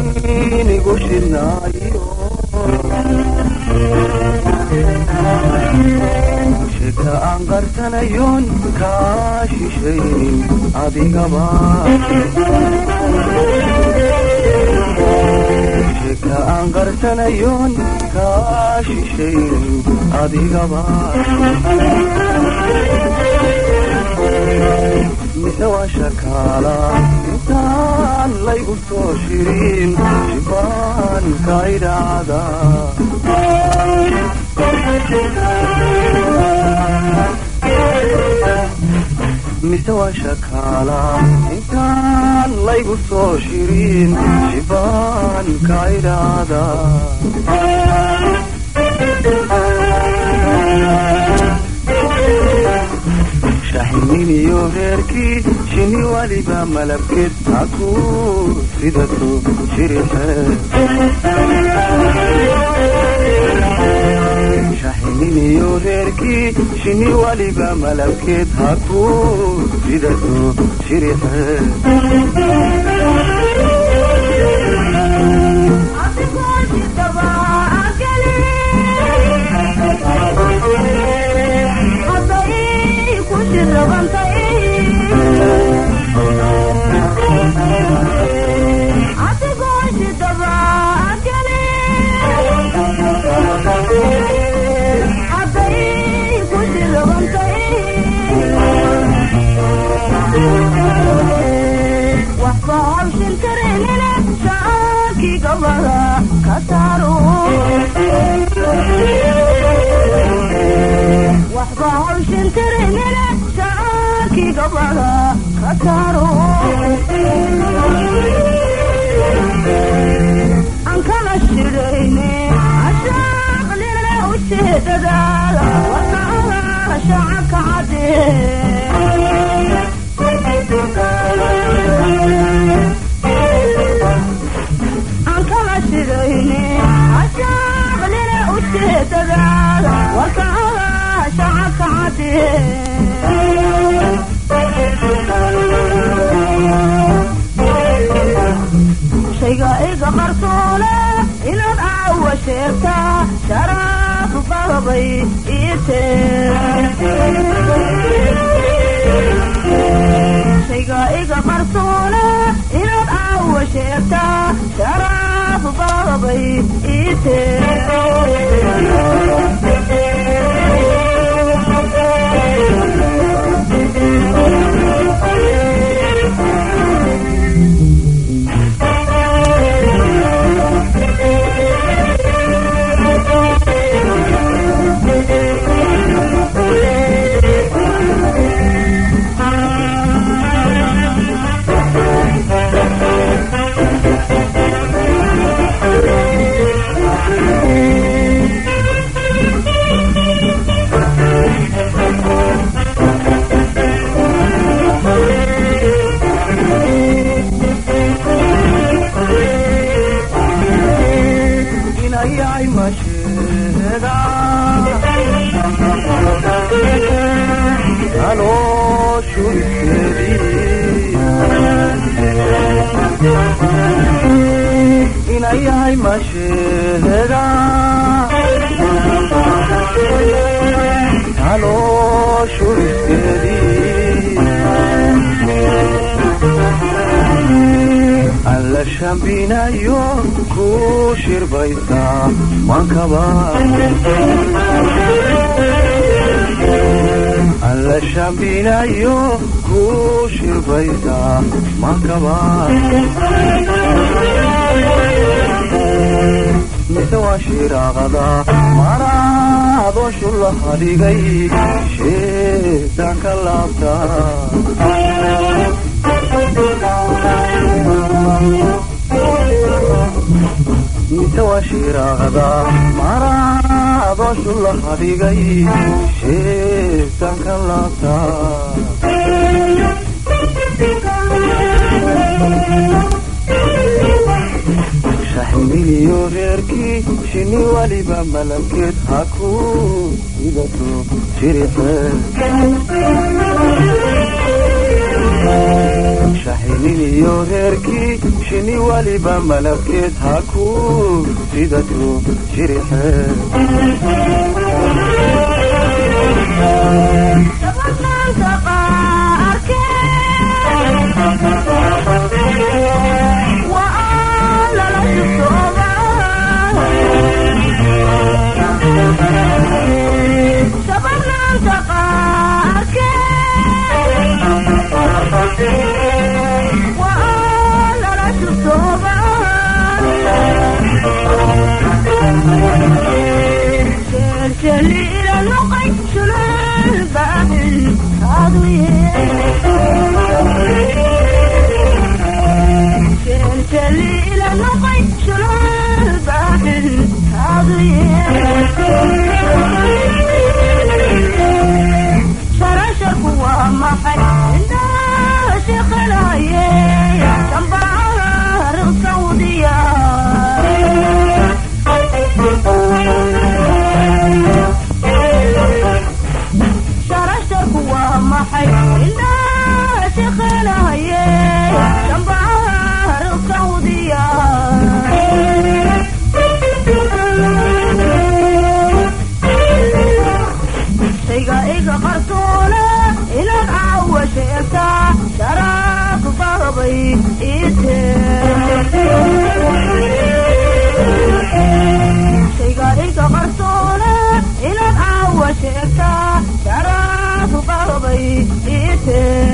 inigu shidnaayo sheka aan qarsanayoon kaa shishaynin adigaba sheka aan qarsanayoon kaa shishaynin adigaba mise waa shakaala intaan laygu soo shirin shibaan ka idhaada mise waa shakaala intaan laygu soo shirin shibaan ka idhaada shaxniniyo reerkii shini waliba malabkeed haku sidato shirixe shaxniniyo reerkii shini waliba malabkeed haku sidato shirixe أنكنا الشريني عشاق لنا وشهد دالا وطاها شعك عدين أنكنا الشريني عشاق لنا وشهد دالا وطاها شعك عدين شيقا إيقا قرصولة إنو الأعوى شيرتا شراف بابي إيتين شيقا إيقا قرصولة إنو الأعوى شيرتا شراف بابي إيتين inayay masheega calooshuristeedii alla shambinayo ku shirbaysa mankaba alla shambinayo ku shirbaysa mankaba mise waa shiraaqada maraado shulla hadhigay sheetaan ka laabta mise waa shiraaqada maraado shulla hadhigay sheetaan ka laabta shaxniniyo reerkii shini waliba malabkeed haku sidato shirixe shaxniniyo reerkii shini waliba malabkeed haku sidatu shirixe شيكا شرف قلبي